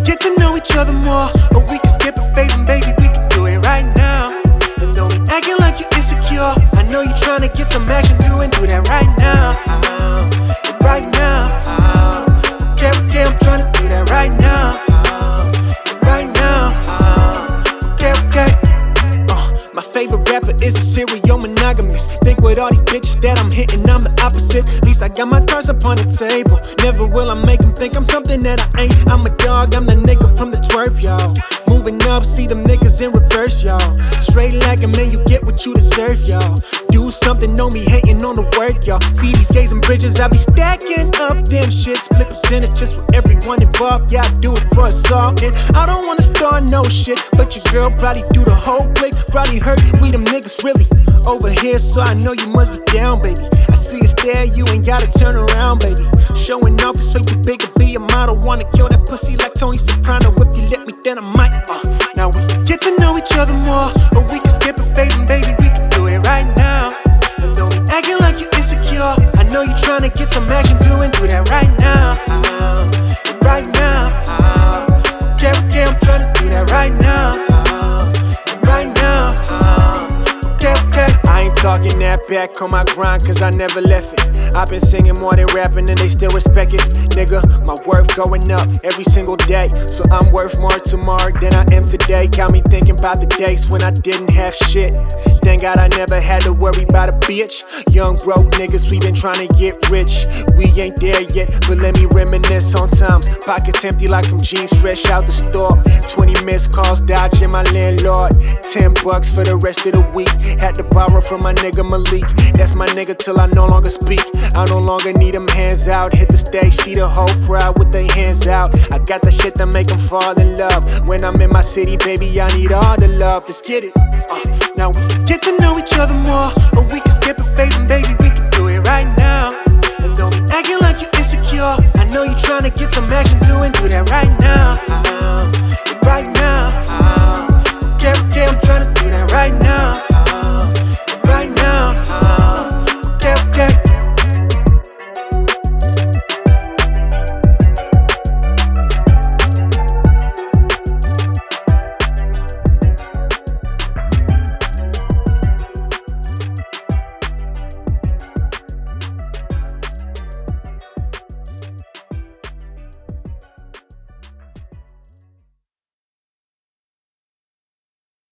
get to know each other more, or we can skip a phase and baby, we can do it right now. And don't be acting like you're insecure. I know you're trying to get some action too, and do that right now. Right now. Okay, I'm trying to do that right now. Right now. Okay. My favorite rapper is a serial monogamist. Think with all these bitches that I'm hitting, I'm the opposite. At least I got my cards up on the table. Never will I make them think I'm something that I ain't. I'm a dog, I'm the nigga from the twerp, y'all. Moving up, see them niggas in reverse, y'all. Straight like a man, you get what you deserve, y'all. Do something, know me hating on the word, y'all. See these gays and bridges, I be stacking up damn shit. Split percentage just with everyone involved. Yeah, I do it for us all. And I don't wanna start no shit, but your girl probably do the whole click. Probably hurt we them niggas really over here, so I know you must be down, baby. I see it's there, you ain't gotta turn around, baby. Showing off is way too big to be a model. Wanna kill that pussy like Tony Soprano. If you let me, then I might. Now we can get to know each other more, or we can skip a phase and baby, we can do it right now. And don't be acting like you're insecure. I know you're trying to get some action too, and do that right now. Right now. Okay, I'm trying to do that right now. Right now. Okay. I ain't talking that back on my grind, cause I never left it. I've been singing more than rapping and they still respect it. Nigga, my worth going up every single day. So I'm worth more tomorrow than I am today. Got me thinking about the days when I didn't have shit. Thank God I never had to worry about a bitch. Young broke niggas, we been trying to get rich. We ain't there yet, but let me reminisce on times. Pockets empty like some jeans fresh out the store. 20 missed calls dodging my landlord. $10 for the rest of the week. Had to borrow from my nigga Malik. That's my nigga till I no longer speak. I no longer need them hands out. Hit the stage, see the whole crowd with their hands out. I got the shit that make them fall in love. When I'm in my city, baby, I need all the love. Let's get it. Now we can get to know each other more, or we can skip a